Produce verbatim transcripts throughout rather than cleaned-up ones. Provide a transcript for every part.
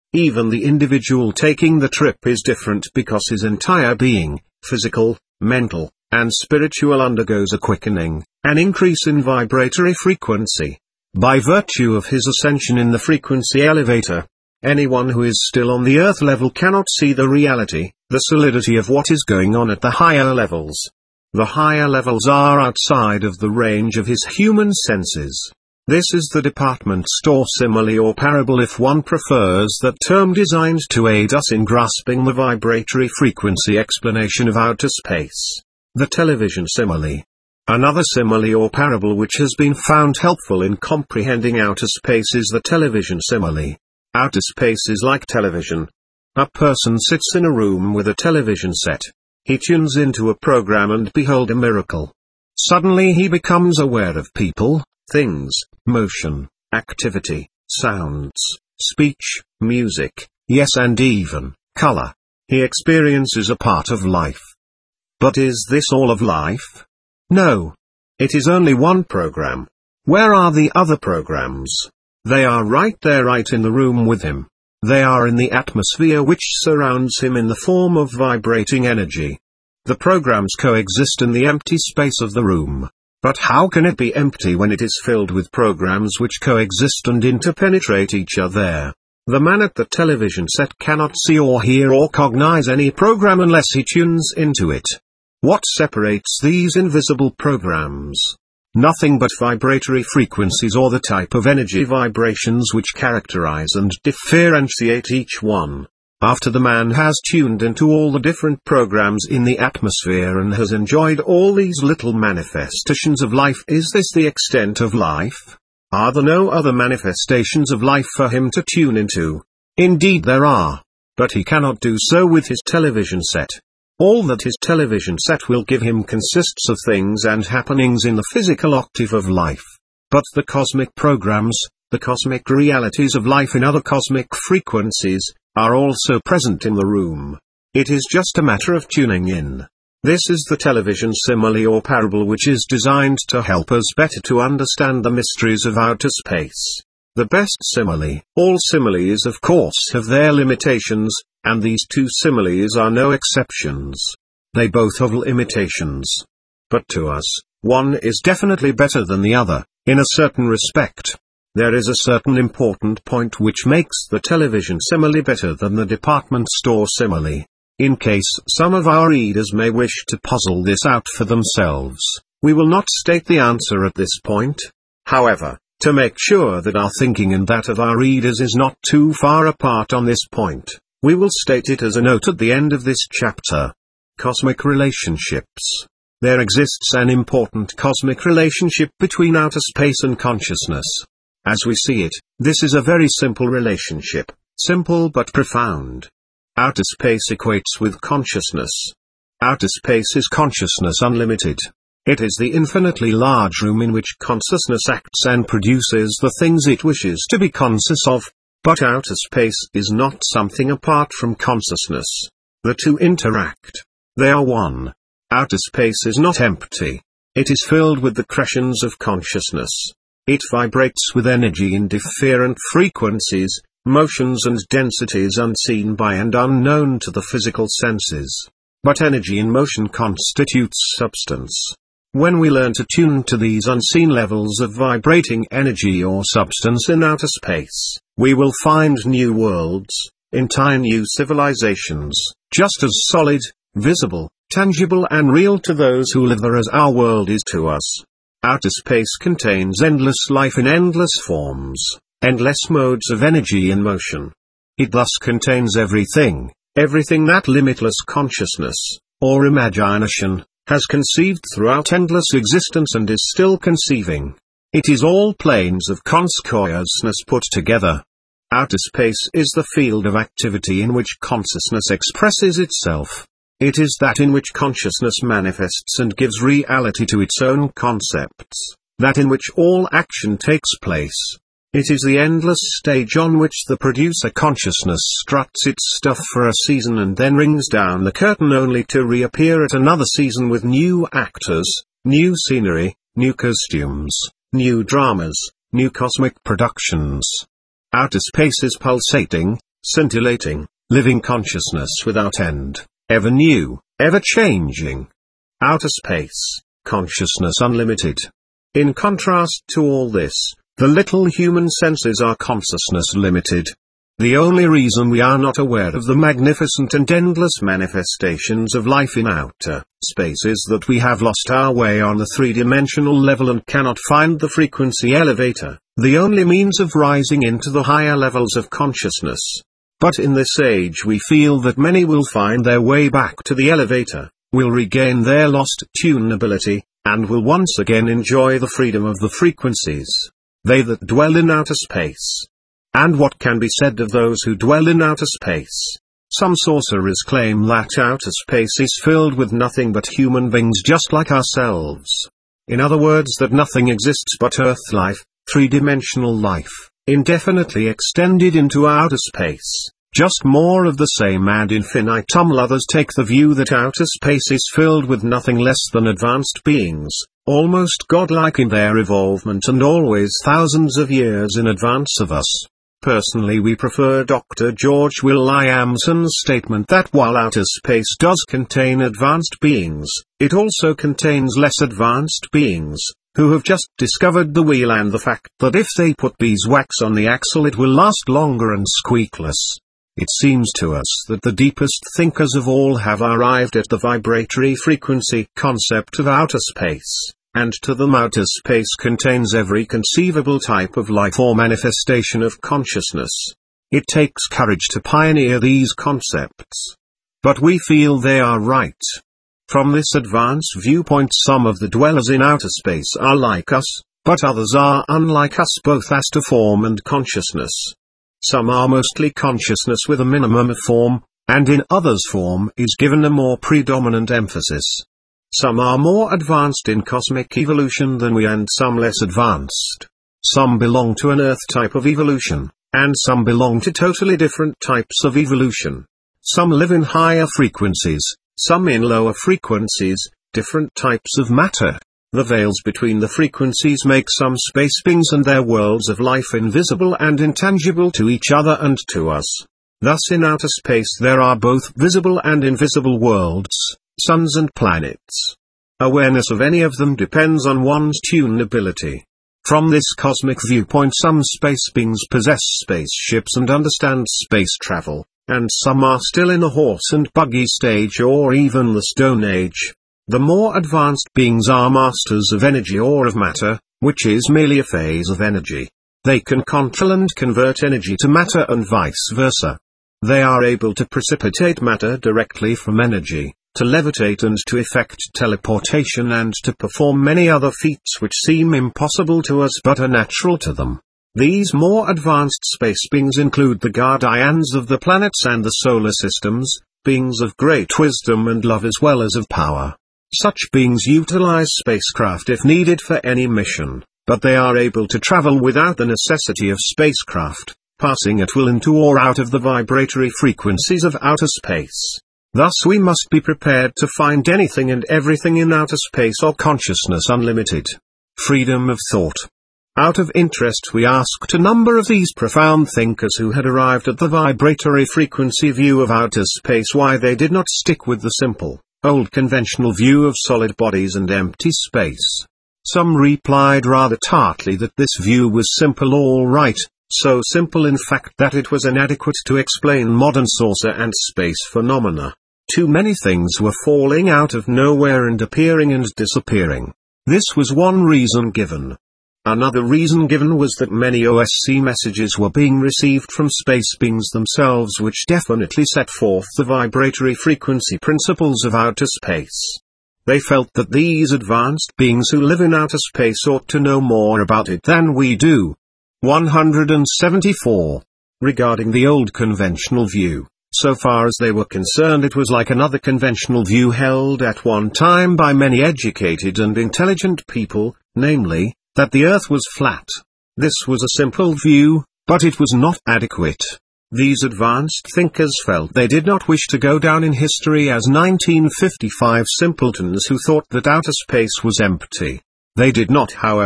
Even the individual taking the trip is different because his entire being, physical, mental, and spiritual undergoes a quickening, an increase in vibratory frequency. By virtue of his ascension in the frequency elevator, anyone who is still on the earth level cannot see the reality, the solidity of what is going on at the higher levels. The higher levels are outside of the range of his human senses. This is the department store simile or parable if one prefers that term, designed to aid us in grasping the vibratory frequency explanation of outer space. The television simile. Another simile or parable which has been found helpful in comprehending outer space is the television simile. Outer space is like television. A person sits in a room with a television set. He tunes into a program and behold a miracle. Suddenly he becomes aware of people, things, motion, activity, sounds, speech, music, yes, and even color. He experiences a part of life. But is this all of life? No. It is only one program. Where are the other programs? They are right there, right in the room with him. They are in the atmosphere which surrounds him in the form of vibrating energy. The programs coexist in the empty space of the room. But how can it be empty when it is filled with programs which coexist and interpenetrate each other? The man at the television set cannot see or hear or cognize any program unless he tunes into it. What separates these invisible programs? Nothing but vibratory frequencies or the type of energy vibrations which characterize and differentiate each one. After the man has tuned into all the different programs in the atmosphere and has enjoyed all these little manifestations of life, is this the extent of life? Are there no other manifestations of life for him to tune into? Indeed there are. But he cannot do so with his television set. All that his television set will give him consists of things and happenings in the physical octave of life. But the cosmic programs, the cosmic realities of life in other cosmic frequencies, are also present in the room. It is just a matter of tuning in. This is the television simile or parable which is designed to help us better to understand the mysteries of outer space. The best simile. All similes of course have their limitations, and these two similes are no exceptions. They both have limitations. But to us, one is definitely better than the other, in a certain respect. There is a certain important point which makes the television simile better than the department store simile. In case some of our readers may wish to puzzle this out for themselves, we will not state the answer at this point. However, to make sure that our thinking and that of our readers is not too far apart on this point, we will state it as a note at the end of this chapter. Cosmic relationships. There exists an important cosmic relationship between outer space and consciousness. As we see it, this is a very simple relationship, simple but profound. Outer space equates with consciousness. Outer space is consciousness unlimited. It is the infinitely large room in which consciousness acts and produces the things it wishes to be conscious of. But outer space is not something apart from consciousness. The two interact. They are one. Outer space is not empty. It is filled with the crescents of consciousness. It vibrates with energy in different frequencies, motions and densities unseen by and unknown to the physical senses. But energy in motion constitutes substance. When we learn to tune to these unseen levels of vibrating energy or substance in outer space, we will find new worlds, entire new civilizations, just as solid, visible, tangible and real to those who live there as our world is to us. Outer space contains endless life in endless forms, endless modes of energy in motion. It thus contains everything, everything that limitless consciousness, or imagination, has conceived throughout endless existence and is still conceiving. It is all planes of consciousness put together. Outer space is the field of activity in which consciousness expresses itself. It is that in which consciousness manifests and gives reality to its own concepts, that in which all action takes place. It is the endless stage on which the producer consciousness struts its stuff for a season and then rings down the curtain only to reappear at another season with new actors, new scenery, new costumes, new dramas, new cosmic productions. Outer space is pulsating, scintillating, living consciousness without end, ever new, ever changing. Outer space, consciousness unlimited. In contrast to all this, the little human senses are consciousness limited. The only reason we are not aware of the magnificent and endless manifestations of life in outer space is that we have lost our way on the three-dimensional level and cannot find the frequency elevator, the only means of rising into the higher levels of consciousness. But in this age we feel that many will find their way back to the elevator, will regain their lost tunability, and will once again enjoy the freedom of the frequencies. They that dwell in outer space. And what can be said of those who dwell in outer space? Some sorcerers claim that outer space is filled with nothing but human beings just like ourselves. In other words, that nothing exists but earth life, three-dimensional life, indefinitely extended into outer space, just more of the same ad infinitum. Others take the view that outer space is filled with nothing less than advanced beings, almost godlike in their evolvement and always thousands of years in advance of us. Personally, we prefer Doctor George Williamson's statement that while outer space does contain advanced beings, it also contains less advanced beings, who have just discovered the wheel and the fact that if they put beeswax on the axle it will last longer and squeakless. It seems to us that the deepest thinkers of all have arrived at the vibratory frequency concept of outer space. And to them outer space contains every conceivable type of life or manifestation of consciousness. It takes courage to pioneer these concepts. But we feel they are right. From this advanced viewpoint, some of the dwellers in outer space are like us, but others are unlike us both as to form and consciousness. Some are mostly consciousness with a minimum of form, and in others form is given a more predominant emphasis. Some are more advanced in cosmic evolution than we and some less advanced. Some belong to an Earth type of evolution, and some belong to totally different types of evolution. Some live in higher frequencies, some in lower frequencies, different types of matter. The veils between the frequencies make some space beings and their worlds of life invisible and intangible to each other and to us. Thus in outer space there are both visible and invisible worlds, suns and planets. Awareness of any of them depends on one's tunability. From this cosmic viewpoint, some space beings possess spaceships and understand space travel, and some are still in the horse and buggy stage or even the Stone Age. The more advanced beings are masters of energy or of matter, which is merely a phase of energy. They can control and convert energy to matter and vice versa. They are able to precipitate matter directly from energy, to levitate and to effect teleportation and to perform many other feats which seem impossible to us but are natural to them. These more advanced space beings include the guardians of the planets and the solar systems, beings of great wisdom and love as well as of power. Such beings utilize spacecraft if needed for any mission, but they are able to travel without the necessity of spacecraft, passing at will into or out of the vibratory frequencies of outer space. Thus we must be prepared to find anything and everything in outer space or consciousness unlimited. Freedom of thought. Out of interest we asked a number of these profound thinkers who had arrived at the vibratory frequency view of outer space why they did not stick with the simple, old conventional view of solid bodies and empty space. Some replied rather tartly that this view was simple all right, so simple in fact that it was inadequate to explain modern saucer and space phenomena. Too many things were falling out of nowhere and appearing and disappearing. This was one reason given. Another reason given was that many O S C messages were being received from space beings themselves which definitely set forth the vibratory frequency principles of outer space. They felt that these advanced beings who live in outer space ought to know more about it than we do. one hundred seventy-four. Regarding the old conventional view, so far as they were concerned it was like another conventional view held at one time by many educated and intelligent people, namely, that the earth was flat. This was a simple view, but it was not adequate. These advanced thinkers felt they did not wish to go down in history as nineteen fifty-five simpletons who thought that outer space was empty. They did not, however,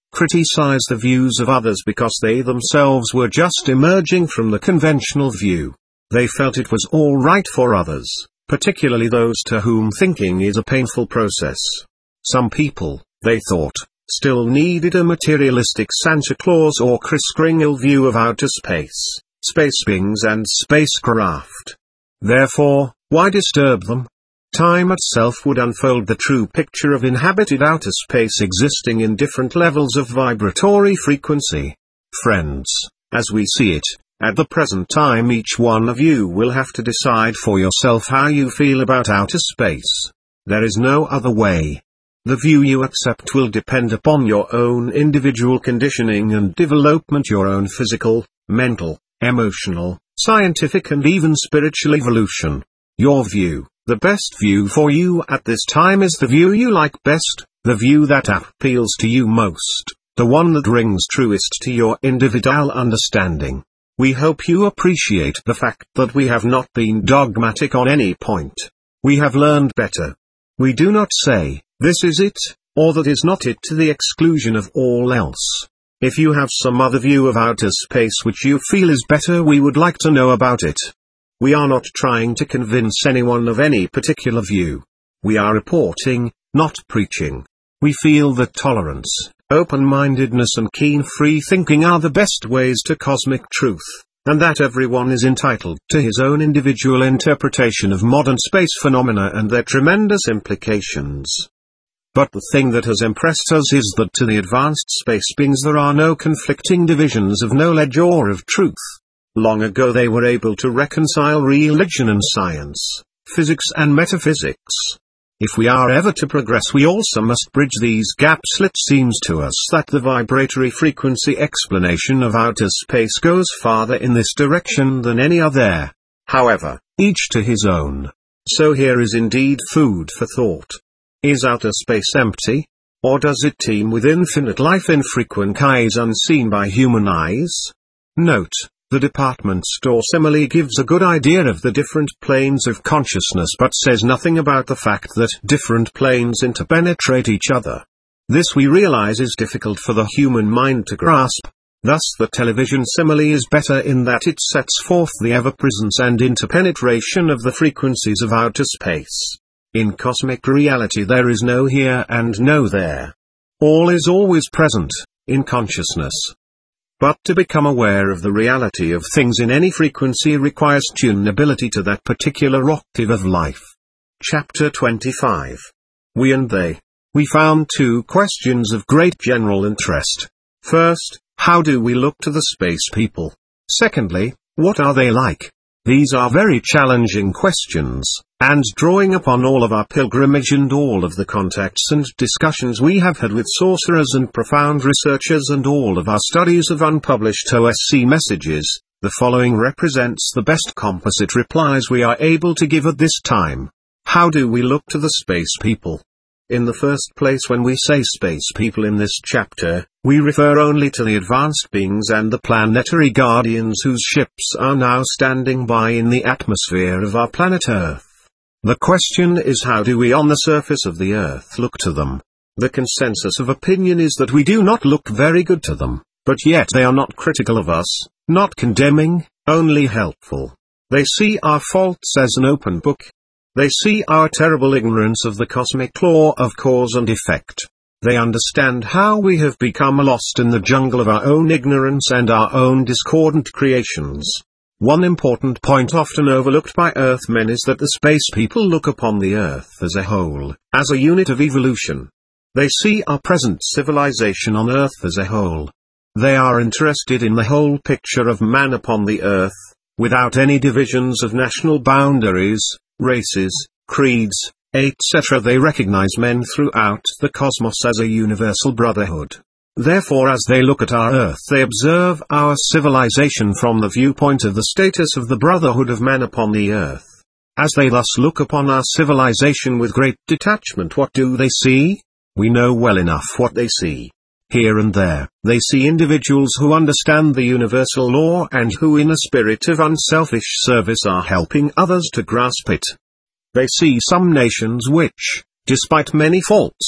criticize the views of others because they themselves were just emerging from the conventional view. They felt it was all right for others, particularly those to whom thinking is a painful process. Some people, they thought, still needed a materialistic Santa Claus or Kris Kringle view of outer space, space beings and spacecraft. Therefore, why disturb them? Time itself would unfold the true picture of inhabited outer space existing in different levels of vibratory frequency. Friends, as we see it, at the present time each one of you will have to decide for yourself how you feel about outer space. There is no other way. The view you accept will depend upon your own individual conditioning and development, your own physical, mental, emotional, scientific and even spiritual evolution. Your view, the best view for you at this time, is the view you like best, the view that appeals to you most, the one that rings truest to your individual understanding. We hope you appreciate the fact that we have not been dogmatic on any point. We have learned better. We do not say, this is it, or that is not it, to the exclusion of all else. If you have some other view of outer space which you feel is better, we would like to know about it. We are not trying to convince anyone of any particular view. We are reporting, not preaching. We feel that tolerance, open-mindedness and keen free thinking are the best ways to cosmic truth, and that everyone is entitled to his own individual interpretation of modern space phenomena and their tremendous implications. But the thing that has impressed us is that to the advanced space beings there are no conflicting divisions of knowledge or of truth. Long ago they were able to reconcile religion and science, physics and metaphysics. If we are ever to progress, we also must bridge these gaps. It seems to us that the vibratory frequency explanation of outer space goes farther in this direction than any other. However, each to his own. So here is indeed food for thought. Is outer space empty? Or does it teem with infinite life in frequencies unseen by human eyes? Note, the department store simile gives a good idea of the different planes of consciousness but says nothing about the fact that different planes interpenetrate each other. This we realize is difficult for the human mind to grasp. Thus the television simile is better in that it sets forth the ever-presence and interpenetration of the frequencies of outer space. In cosmic reality there is no here and no there. All is always present, in consciousness. But to become aware of the reality of things in any frequency requires tunability to that particular octave of life. Chapter twenty-five. We and They. We found two questions of great general interest. First, how do we look to the space people? Secondly, what are they like? These are very challenging questions, and drawing upon all of our pilgrimage and all of the contacts and discussions we have had with sorcerers and profound researchers and all of our studies of unpublished O S C messages, the following represents the best composite replies we are able to give at this time. How do we look to the space people? In the first place, when we say space people in this chapter, we refer only to the advanced beings and the planetary guardians whose ships are now standing by in the atmosphere of our planet Earth. The question is, how do we on the surface of the Earth look to them? The consensus of opinion is that we do not look very good to them, but yet they are not critical of us, not condemning, only helpful. They see our faults as an open book. They see our terrible ignorance of the cosmic law of cause and effect. They understand how we have become lost in the jungle of our own ignorance and our own discordant creations. One important point often overlooked by Earthmen is that the space people look upon the Earth as a whole, as a unit of evolution. They see our present civilization on Earth as a whole. They are interested in the whole picture of man upon the Earth, without any divisions of national boundaries, races, creeds, et cetera. They recognize men throughout the cosmos as a universal brotherhood. Therefore, as they look at our Earth, they observe our civilization from the viewpoint of the status of the brotherhood of man upon the Earth. As they thus look upon our civilization with great detachment, what do they see? We know well enough what they see. Here and there, they see individuals who understand the universal law and who in a spirit of unselfish service are helping others to grasp it. They see some nations which, despite many faults,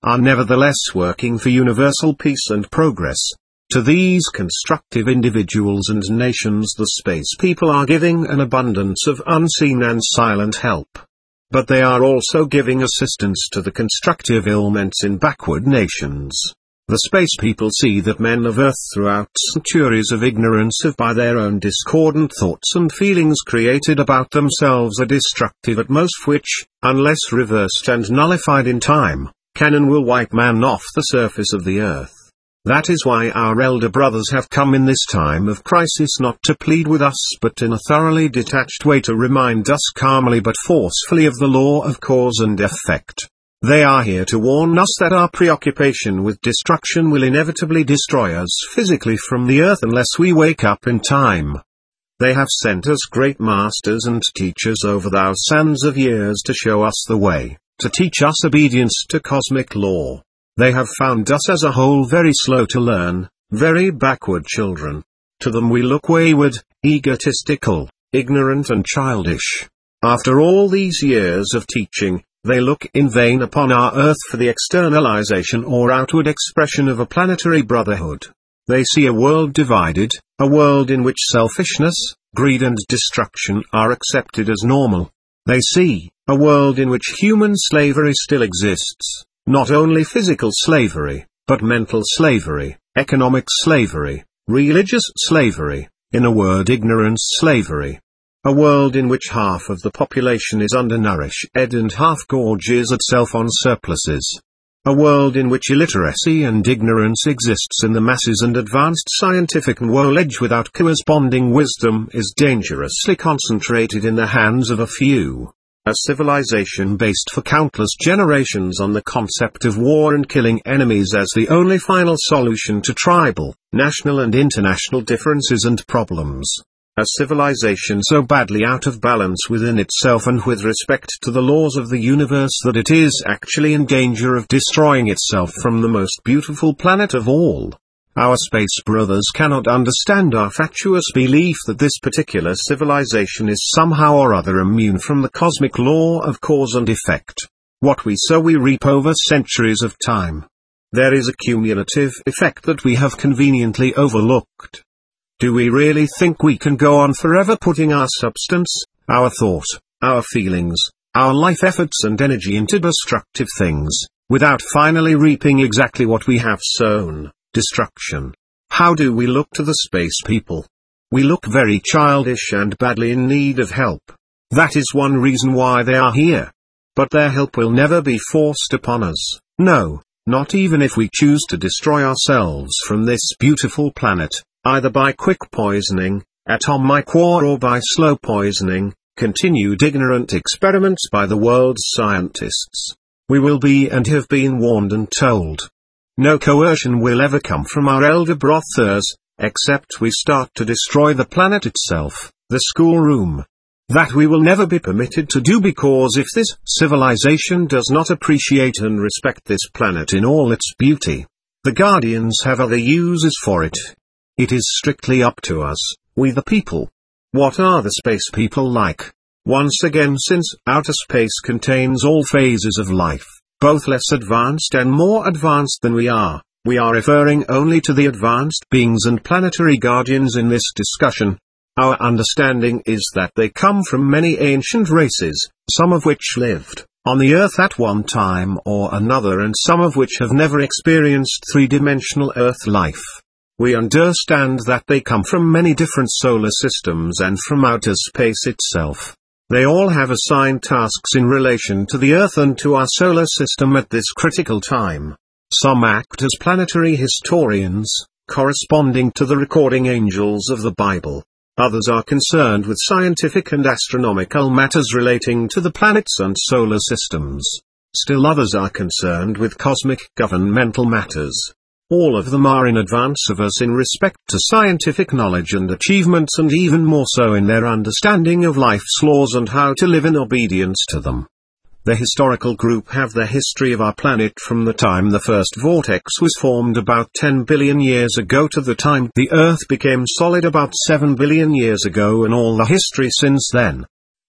are nevertheless working for universal peace and progress. To these constructive individuals and nations the space people are giving an abundance of unseen and silent help. But they are also giving assistance to the constructive elements in backward nations. The space people see that men of Earth throughout centuries of ignorance have by their own discordant thoughts and feelings created about themselves a destructive atmosphere which, unless reversed and nullified in time, can and will wipe man off the surface of the earth. That is why our elder brothers have come in this time of crisis not to plead with us but in a thoroughly detached way to remind us calmly but forcefully of the law of cause and effect. They are here to warn us that our preoccupation with destruction will inevitably destroy us physically from the earth unless we wake up in time. They have sent us great masters and teachers over thousands of years to show us the way, to teach us obedience to cosmic law. They have found us as a whole very slow to learn, very backward children. To them we look wayward, egotistical, ignorant and childish. After all these years of teaching, they look in vain upon our earth for the externalization or outward expression of a planetary brotherhood. They see a world divided, a world in which selfishness, greed and destruction are accepted as normal. They see a world in which human slavery still exists, not only physical slavery, but mental slavery, economic slavery, religious slavery, in a word ignorance slavery. A world in which half of the population is undernourished and half gorges itself on surpluses. A world in which illiteracy and ignorance exists in the masses and advanced scientific knowledge without corresponding wisdom is dangerously concentrated in the hands of a few. A civilization based for countless generations on the concept of war and killing enemies as the only final solution to tribal, national and international differences and problems. A civilization so badly out of balance within itself and with respect to the laws of the universe that it is actually in danger of destroying itself from the most beautiful planet of all. Our space brothers cannot understand our fatuous belief that this particular civilization is somehow or other immune from the cosmic law of cause and effect. What we sow we reap over centuries of time. There is a cumulative effect that we have conveniently overlooked. Do we really think we can go on forever putting our substance, our thought, our feelings, our life efforts and energy into destructive things, without finally reaping exactly what we have sown, destruction? How do we look to the space people? We look very childish and badly in need of help. That is one reason why they are here. But their help will never be forced upon us, no, not even if we choose to destroy ourselves from this beautiful planet. Either by quick poisoning, atomic war or by slow poisoning, continued ignorant experiments by the world's scientists. We will be and have been warned and told. No coercion will ever come from our elder brothers, except we start to destroy the planet itself, the schoolroom. That we will never be permitted to do because if this civilization does not appreciate and respect this planet in all its beauty, the guardians have other uses for it. It is strictly up to us, we the people. What are the space people like? Once again, since outer space contains all phases of life, both less advanced and more advanced than we are, we are referring only to the advanced beings and planetary guardians in this discussion. Our understanding is that they come from many ancient races, some of which lived on the earth at one time or another and some of which have never experienced three-dimensional earth life. We understand that they come from many different solar systems and from outer space itself. They all have assigned tasks in relation to the Earth and to our solar system at this critical time. Some act as planetary historians, corresponding to the recording angels of the Bible. Others are concerned with scientific and astronomical matters relating to the planets and solar systems. Still others are concerned with cosmic governmental matters. All of them are in advance of us in respect to scientific knowledge and achievements and even more so in their understanding of life's laws and how to live in obedience to them. The historical group have the history of our planet from the time the first vortex was formed about ten billion years ago to the time the Earth became solid about seven billion years ago and all the history since then.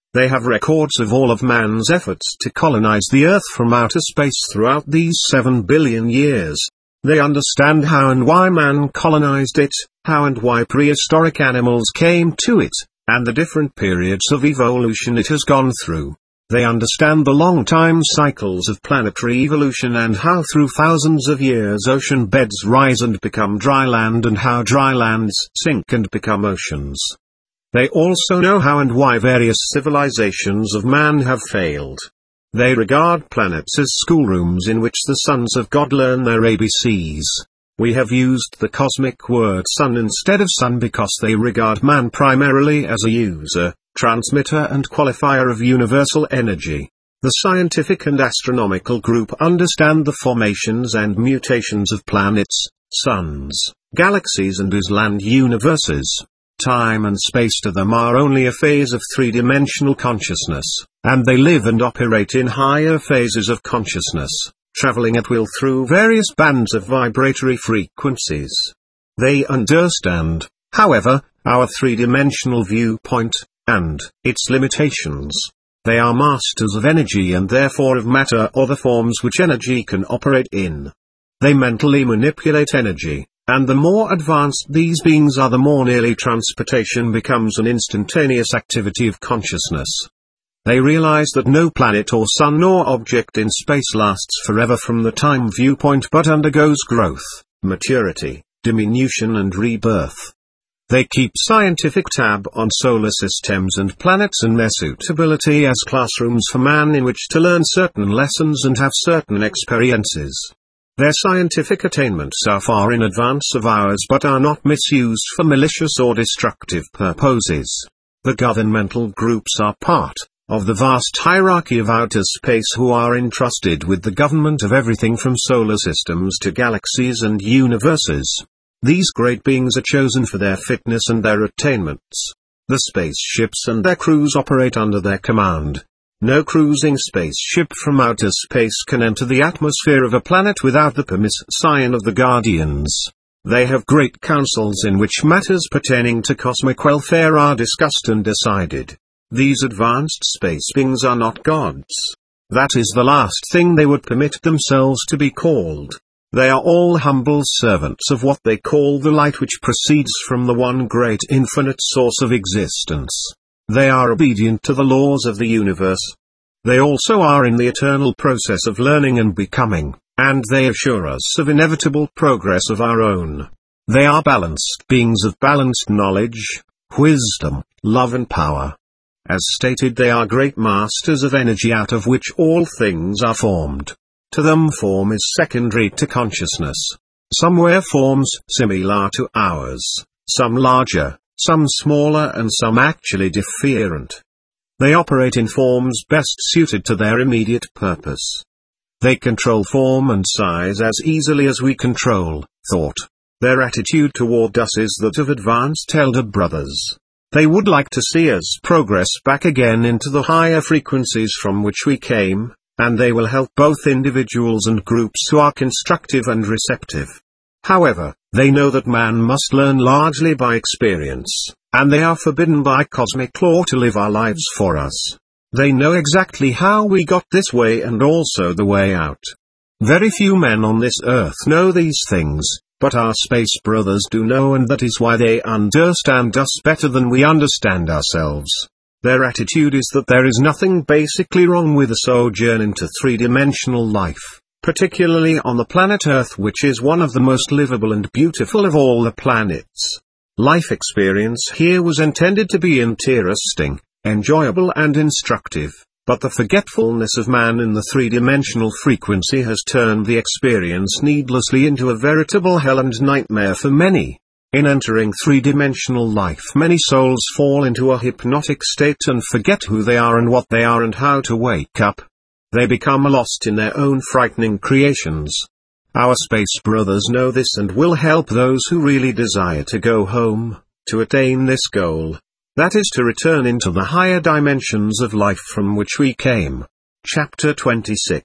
They have records of all of man's efforts to colonize the Earth from outer space throughout these seven billion years. They understand how and why man colonized it, how and why prehistoric animals came to it, and the different periods of evolution it has gone through. They understand the long time cycles of planetary evolution and how through thousands of years ocean beds rise and become dry land and how dry lands sink and become oceans. They also know how and why various civilizations of man have failed. They regard planets as schoolrooms in which the sons of God learn their A B Cs. We have used the cosmic word sun instead of sun because they regard man primarily as a user, transmitter and qualifier of universal energy. The scientific and astronomical group understand the formations and mutations of planets, suns, galaxies and island universes. Time and space to them are only a phase of three-dimensional consciousness, and they live and operate in higher phases of consciousness, traveling at will through various bands of vibratory frequencies. They understand, however, our three-dimensional viewpoint, and its limitations. They are masters of energy and therefore of matter or the forms which energy can operate in. They mentally manipulate energy. And the more advanced these beings are, the more nearly transportation becomes an instantaneous activity of consciousness. They realize that no planet or sun nor object in space lasts forever from the time viewpoint but undergoes growth, maturity, diminution and rebirth. They keep scientific tab on solar systems and planets and their suitability as classrooms for man in which to learn certain lessons and have certain experiences. Their scientific attainments are far in advance of ours but are not misused for malicious or destructive purposes. The governmental groups are part of the vast hierarchy of outer space who are entrusted with the government of everything from solar systems to galaxies and universes. These great beings are chosen for their fitness and their attainments. The spaceships and their crews operate under their command. No cruising spaceship from outer space can enter the atmosphere of a planet without the permission of the Guardians. They have great councils in which matters pertaining to cosmic welfare are discussed and decided. These advanced space beings are not gods. That is the last thing they would permit themselves to be called. They are all humble servants of what they call the light which proceeds from the one great infinite source of existence. They are obedient to the laws of the universe. They also are in the eternal process of learning and becoming, and they assure us of inevitable progress of our own. They are balanced beings of balanced knowledge, wisdom, love and power. As stated, they are great masters of energy out of which all things are formed. To them form is secondary to consciousness. Some wear forms similar to ours, some larger, some smaller and some actually different. They operate in forms best suited to their immediate purpose. They control form and size as easily as we control thought. Their attitude toward us is that of advanced elder brothers. They would like to see us progress back again into the higher frequencies from which we came, and they will help both individuals and groups who are constructive and receptive. However, they know that man must learn largely by experience, and they are forbidden by cosmic law to live our lives for us. They know exactly how we got this way and also the way out. Very few men on this earth know these things, but our space brothers do know, and that is why they understand us better than we understand ourselves. Their attitude is that there is nothing basically wrong with a sojourn into three-dimensional life, particularly on the planet Earth, which is one of the most livable and beautiful of all the planets. Life experience here was intended to be interesting, enjoyable and instructive, but the forgetfulness of man in the three-dimensional frequency has turned the experience needlessly into a veritable hell and nightmare for many. In entering three-dimensional life, many souls fall into a hypnotic state and forget who they are and what they are and how to wake up. They become lost in their own frightening creations. Our space brothers know this and will help those who really desire to go home, to attain this goal. That is to return into the higher dimensions of life from which we came. Chapter twenty-six.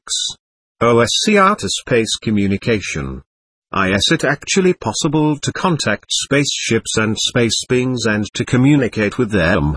O S C Outer Space Communication. Is it actually possible to contact spaceships and space beings and to communicate with them?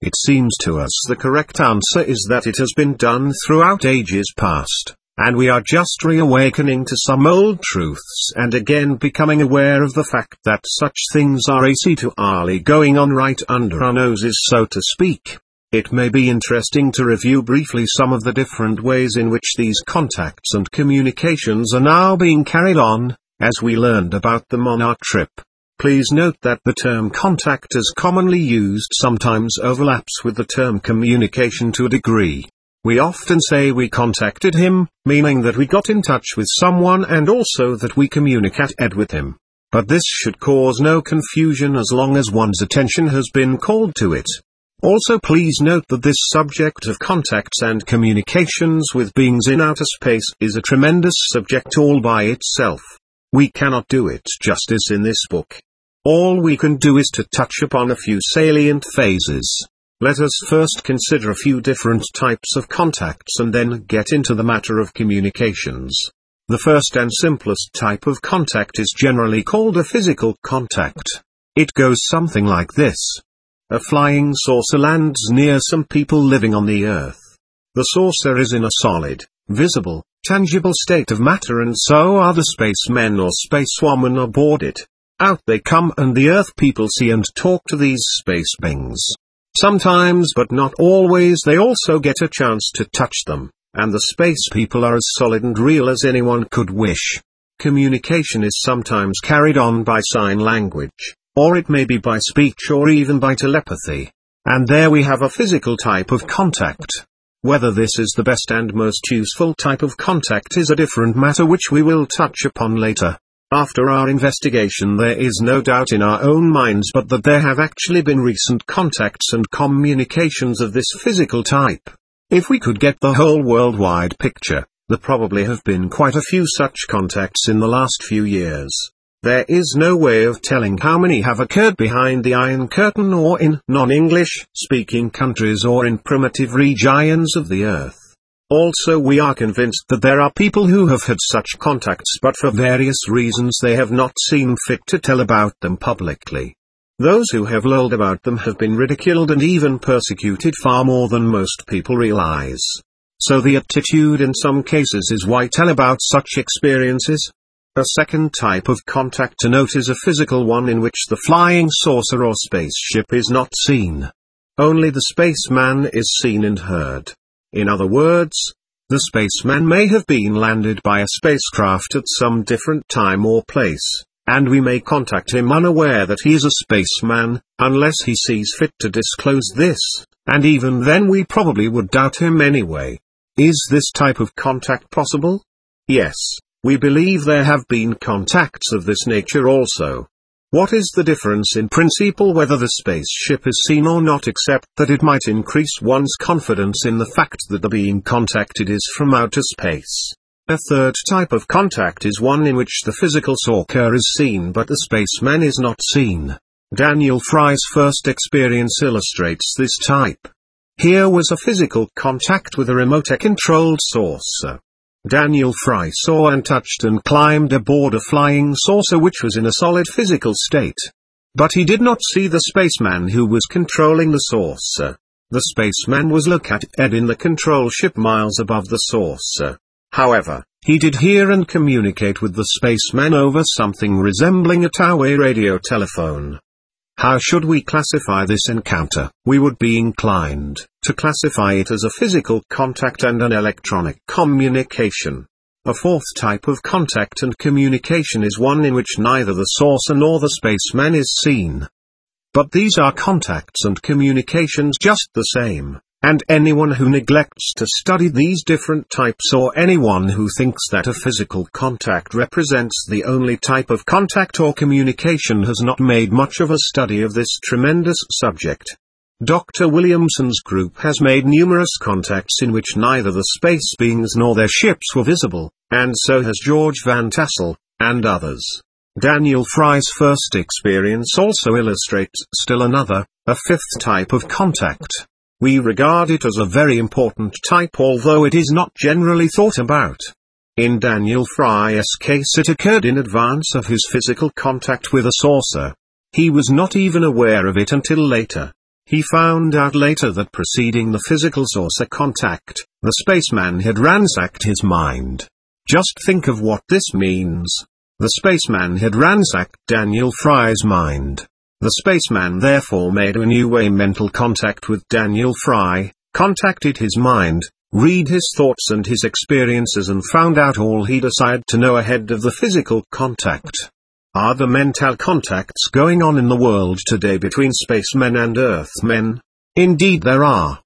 It seems to us the correct answer is that it has been done throughout ages past, and we are just reawakening to some old truths and again becoming aware of the fact that such things are ac to arly going on right under our noses, so to speak. It may be interesting to review briefly some of the different ways in which these contacts and communications are now being carried on, as we learned about them on our trip. Please note that the term contact as commonly used sometimes overlaps with the term communication to a degree. We often say we contacted him, meaning that we got in touch with someone and also that we communicated with him. But this should cause no confusion as long as one's attention has been called to it. Also, please note that this subject of contacts and communications with beings in outer space is a tremendous subject all by itself. We cannot do it justice in this book. All we can do is to touch upon a few salient phases. Let us first consider a few different types of contacts and then get into the matter of communications. The first and simplest type of contact is generally called a physical contact. It goes something like this. A flying saucer lands near some people living on the Earth. The saucer is in a solid, visible, tangible state of matter, and so are the spacemen or spacewomen aboard it. Out they come and the Earth people see and talk to these space beings. Sometimes, but not always, they also get a chance to touch them, and the space people are as solid and real as anyone could wish. Communication is sometimes carried on by sign language, or it may be by speech or even by telepathy. And there we have a physical type of contact. Whether this is the best and most useful type of contact is a different matter which we will touch upon later. After our investigation, there is no doubt in our own minds but that there have actually been recent contacts and communications of this physical type. If we could get the whole worldwide picture, there probably have been quite a few such contacts in the last few years. There is no way of telling how many have occurred behind the Iron Curtain or in non-English speaking countries or in primitive regions of the Earth. Also, we are convinced that there are people who have had such contacts but for various reasons they have not seen fit to tell about them publicly. Those who have lolled about them have been ridiculed and even persecuted far more than most people realize. So the attitude in some cases is why tell about such experiences? A second type of contact to note is a physical one in which the flying saucer or spaceship is not seen. Only the spaceman is seen and heard. In other words, the spaceman may have been landed by a spacecraft at some different time or place, and we may contact him unaware that he is a spaceman, unless he sees fit to disclose this, and even then we probably would doubt him anyway. Is this type of contact possible? Yes, we believe there have been contacts of this nature also. What is the difference in principle whether the spaceship is seen or not, except that it might increase one's confidence in the fact that the being contacted is from outer space? A third type of contact is one in which the physical saucer is seen but the spaceman is not seen. Daniel Fry's first experience illustrates this type. Here was a physical contact with a remote-controlled saucer. Daniel Fry saw and touched and climbed aboard a flying saucer which was in a solid physical state. But he did not see the spaceman who was controlling the saucer. The spaceman was located in the control ship miles above the saucer. However, he did hear and communicate with the spaceman over something resembling a two-way radio telephone. How should we classify this encounter? We would be inclined to classify it as a physical contact and an electronic communication. A fourth type of contact and communication is one in which neither the saucer nor the spaceman is seen. But these are contacts and communications just the same, and anyone who neglects to study these different types or anyone who thinks that a physical contact represents the only type of contact or communication has not made much of a study of this tremendous subject. Doctor Williamson's group has made numerous contacts in which neither the space beings nor their ships were visible, and so has George Van Tassel, and others. Daniel Fry's first experience also illustrates still another, a fifth type of contact. We regard it as a very important type although it is not generally thought about. In Daniel Fry's case it occurred in advance of his physical contact with a saucer. He was not even aware of it until later. He found out later that preceding the physical saucer contact, the spaceman had ransacked his mind. Just think of what this means. The spaceman had ransacked Daniel Fry's mind. The spaceman therefore made a new way mental contact with Daniel Fry, contacted his mind, read his thoughts and his experiences and found out all he desired to know ahead of the physical contact. Are there mental contacts going on in the world today between spacemen and Earthmen? Indeed there are.